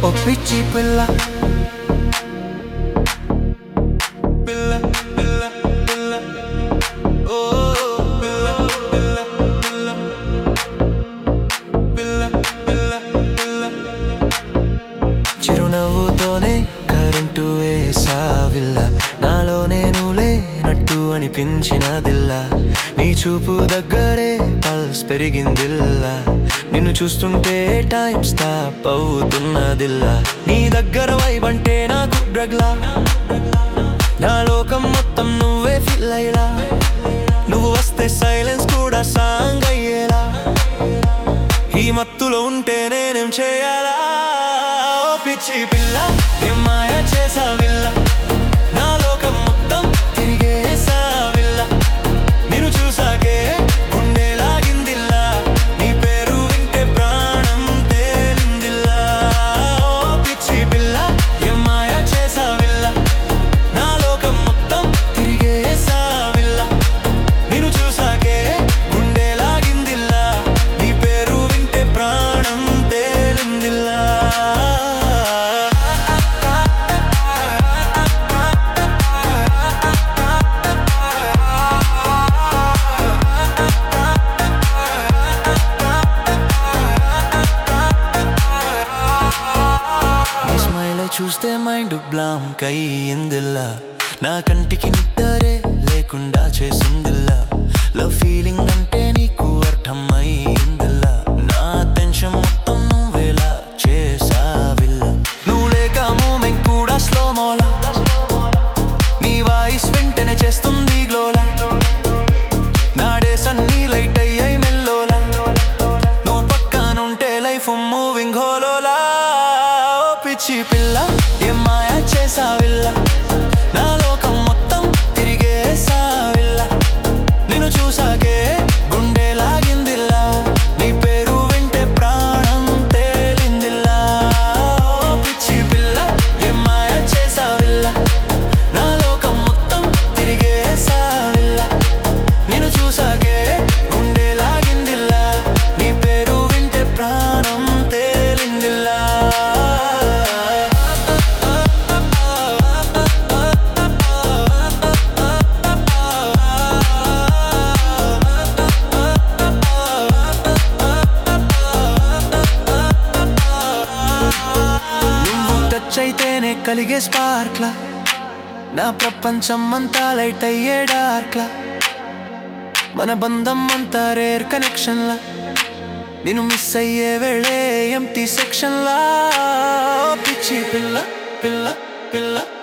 ఓ పిచ్చి పిల్ల పిల్ల పిల్ల పిల్ల ఓ పిల్ల పిల్ల పిల్ల పిల్ల పిల్ల పిల్ల చిరునవ్వుతోనే కరెంటు వేసావిల్ల నాలో నేను లేనట్టు అనిపించినదిల్లా నీ చూపు దగ్గరే పల్స్ పెరిగిందిల్లా నిన్ను చూస్తుంటే టైం స్టాప్ అవుతున్నదిల్లా నీ దగ్గర వైబంటే నాకు డ్రగ్లా నా లోకం మొత్తం నువ్వే ఫీల్ అయ్యేలా నువ్వు వస్తే సైలెన్స్ కూడా సాంగ్ అయ్యేలా ఈ మత్తులో ఉంటే నేనేం చేయాలా ఓ పిచ్చి పిల్ల ఏం మాయ చేసావిల్లా నా లోకం మొత్తం తిరిగేసావిల్లా నిన్ను చూసాకే గుండె లాగిందిల్లా నీ పేరు వింటే ప్రాణం తేలిందిల్లా ఓ పిచ్చి పిల్ల ఏం మాయ చేసావిల్లా నా లోకం మొత్తం తిరిగేసావిల్లా నిన్ను చూసాకే గుండె లాగిందిల్లా నీ పేరు వింటే ప్రాణం తేలిందిల్లా చూస్తే మైండ్ బ్లాంక్ అయ్యిందిల్లా నా కంటికి నిద్దరే లేకుండా చేసిందిల్లా లవ్ ఫీలింగ్ అంటే నీకు అర్థం అయ్యిందిల్లా నా టెన్షన్ మొత్తం నువ్వేలా చేసావిల్లా నువ్వు లేక మూమెంట్ కూడా స్లో మోలా నీ వాయిస్ వెంటనే చేస్తుంది గ్లోలా నా డేస్ అన్నీ లైట్ అయ్యాయి మెల్లోలా నువ్వు పక్కనుంటే లైఫ్ మూవింగ్ హోలోలా పిచ్చి పిల్ల ఏం మాయ చేసావిల్లా నా లోకం మొత్తం తిరిగేసావిల్లా నిన్ను చూసాకే గుండె లాగిందిల్లా నీ పేరు వింటే ప్రాణం తేలిందిల్లా పిచ్చి పిల్ల ఏం మాయ చేసావిల్లా నా లోకం మొత్తం తిరిగేసావిల్లా నిన్ను చూసాకే గుండె లాగిందిల్లా నీ పేరు వింటే ప్రాణం తేలిందిల్లా అయితేనే కలిగే స్పార్క్లా నా ప్రపంచం అంతా లైట్ అయ్యే డార్క్లా మన బంధం అంతా రేర్ కనెక్షన్లా నేను మిస్ అయ్యే వేళే ఎంటీ సెక్షన్లా పిచ్చి పిల్ల పిల్ల పిల్ల